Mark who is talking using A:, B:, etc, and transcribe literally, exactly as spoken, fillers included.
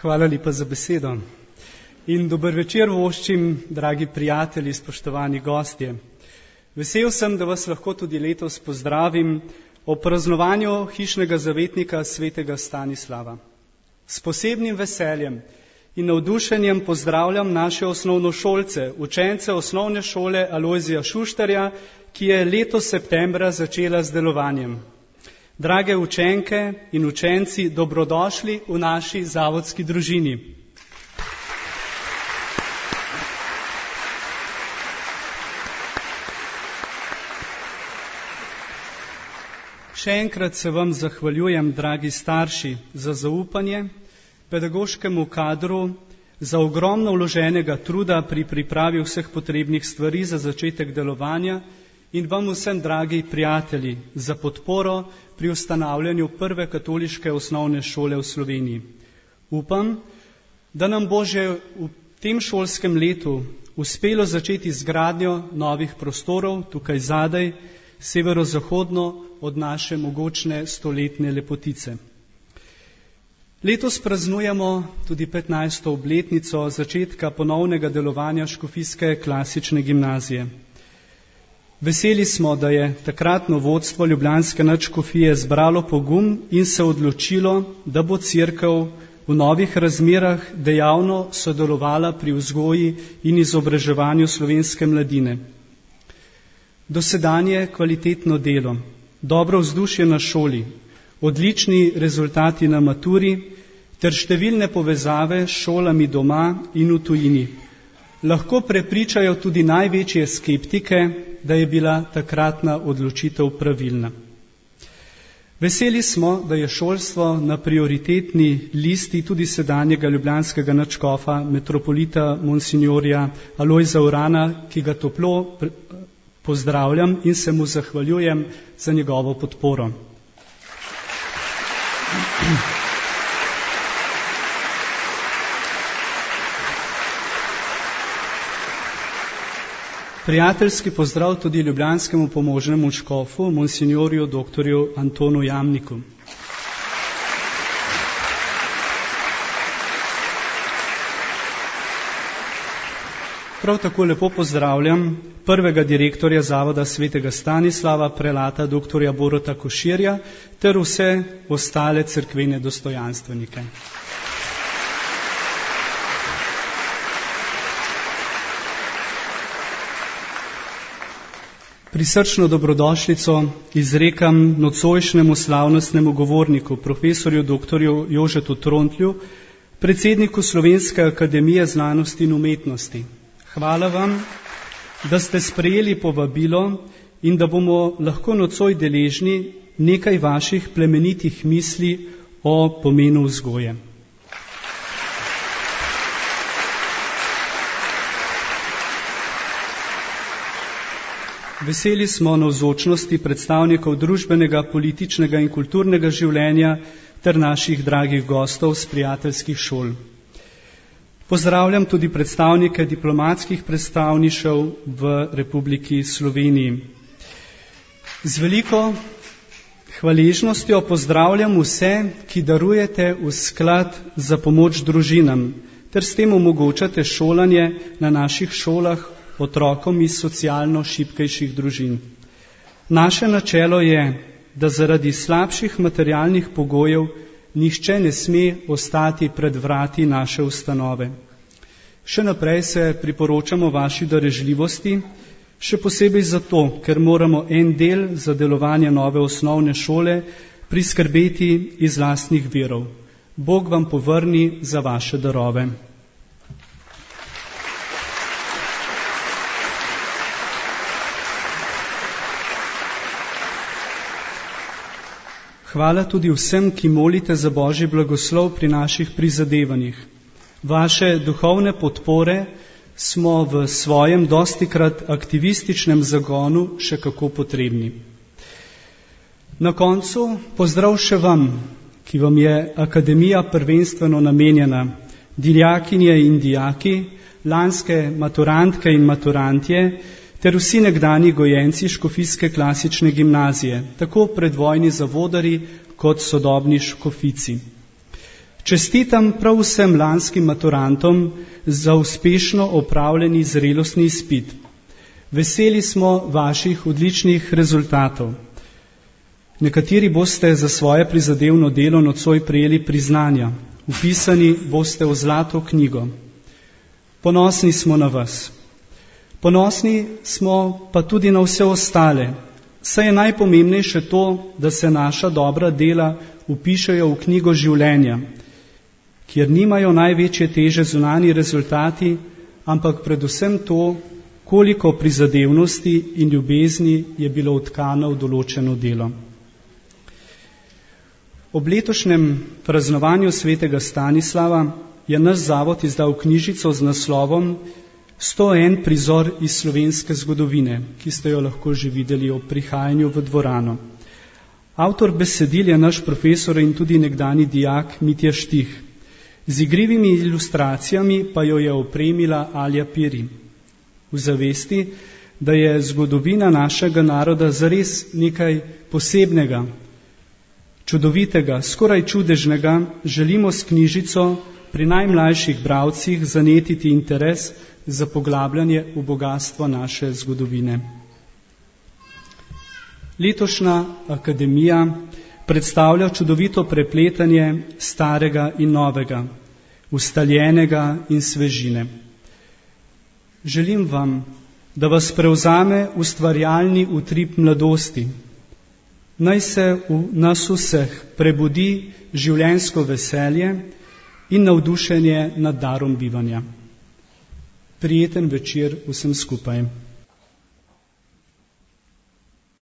A: Hvala lepa za besedo. In dober večer voščim, dragi prijatelji, spoštovani gostje. Vesel sem, da vas lahko tudi letos pozdravim ob praznovanju hišnega zavetnika svetega Stanislava. S posebnim veseljem in navdušenjem pozdravljam naše osnovnošolce, učence osnovne šole Alojzija Šuštarja, ki je letos septembra začela z delovanjem. Drage učenke in učenci, dobrodošli v naši zavodski družini. Še enkrat se vam zahvaljujem, dragi starši, za zaupanje, pedagoškemu kadru, za ogromno vloženega truda pri pripravi vseh potrebnih stvari za začetek delovanja in vam vsem, dragi prijatelji, za podporo pri ustanavljanju prve katoliške osnovne šole v Sloveniji. Upam, da nam bo že v tem šolskem letu uspelo začeti z gradnjo novih prostorov tukaj zadaj, severozahodno od naše mogočne stoletne lepotice. Letos praznujemo tudi petnajsto obletnico začetka ponovnega delovanja škofijske klasične gimnazije. Veseli smo, da je takratno vodstvo ljubljanske nadškofije zbralo pogum in se odločilo, da bo cerkev v novih razmerah dejavno sodelovala pri vzgoji in izobraževanju slovenske mladine. Dosedanje kvalitetno delo, dobro vzdušje na šoli, odlični rezultati na maturi ter številne povezave s šolami doma in v tujini lahko prepričajo tudi največje skeptike, da je bila takratna odločitev pravilna. Veseli smo, da je šolstvo na prioritetni listi tudi sedanjega ljubljanskega nadškofa, metropolita monsignorja Alojza Urana, ki ga toplo pozdravljam in se mu zahvaljujem za njegovo podporo. Prijateljski pozdrav tudi ljubljanskemu pomožnemu škofu, monsignorju doktorju Antonu Jamniku. Prav tako lepo pozdravljam prvega direktorja Zavoda svetega Stanislava, prelata doktorja Borota Koširja, ter vse ostale cerkvene dostojanstvenike. Prisrčno dobrodošlico izrekam nocojšnjemu slavnostnemu govorniku, profesorju doktorju Jožetu Trontlju, predsedniku Slovenske akademije znanosti in umetnosti. Hvala vam, da ste sprejeli povabilo in da bomo lahko nocoj deležni nekaj vaših plemenitih misli o pomenu vzgoje. Veseli smo navzočnosti predstavnikov družbenega, političnega in kulturnega življenja ter naših dragih gostov s prijateljskih šol. Pozdravljam tudi predstavnike diplomatskih predstavništev v Republiki Sloveniji. Z veliko hvaležnostjo pozdravljam vse, ki darujete v sklad za pomoč družinam, ter s tem omogočate šolanje na naših šolah otrokom iz socialno šibkejših družin. Naše načelo je, da zaradi slabših materialnih pogojev nihče ne sme ostati pred vrati naše ustanove. Še naprej se priporočamo vaši darežljivosti, še posebej zato, ker moramo en del za delovanje nove osnovne šole priskrbeti iz lastnih virov. Bog vam povrni za vaše darove. Hvala tudi vsem, ki molite za Božji blagoslov pri naših prizadevanjih. Vaše duhovne podpore smo v svojem dostikrat aktivističnem zagonu še kako potrebni. Na koncu pozdrav še vam, ki vam je akademija prvenstveno namenjena, dijakinje in dijaki, lanske maturantke in maturantje, ter vsi nekdani gojenci škofijske klasične gimnazije, tako predvojni zavodari kot sodobni škofici. Čestitam prav vsem lanskim maturantom za uspešno opravljeni zrelostni izpit. Veseli smo vaših odličnih rezultatov. Nekateri boste za svoje prizadevno delo nocoj prejeli priznanja. Vpisani boste v zlato knjigo. Ponosni smo na vas. Ponosni smo pa tudi na vse ostale. Saj je najpomembnejše to, da se naša dobra dela vpišejo v knjigo življenja, kjer nimajo največje teže zunanji rezultati, ampak predvsem to, koliko prizadevnosti in ljubezni je bilo vtkano v določeno delo. Ob letošnjem praznovanju svetega Stanislava je naš zavod izdal knjižico z naslovom sto en prizor iz slovenske zgodovine, ki ste jo lahko že videli ob prihajanju v dvorano. Avtor besedil je naš profesor in tudi nekdani dijak Mitja Štih. Z igrivimi ilustracijami pa jo je opremila Alja Piri. V zavesti, da je zgodovina našega naroda zares nekaj posebnega, čudovitega, skoraj čudežnega, želimo s knjižico pri najmlajših bralcih zanetiti interes za poglabljanje v bogatstvo naše zgodovine. Letošnja akademija predstavlja čudovito prepletanje starega in novega, ustaljenega in svežine. Želim vam, da vas prevzame ustvarjalni utrip mladosti. Naj se v nas vseh prebudi življenjsko veselje in navdušenje nad darom bivanja. Prijeten večer vsem skupaj.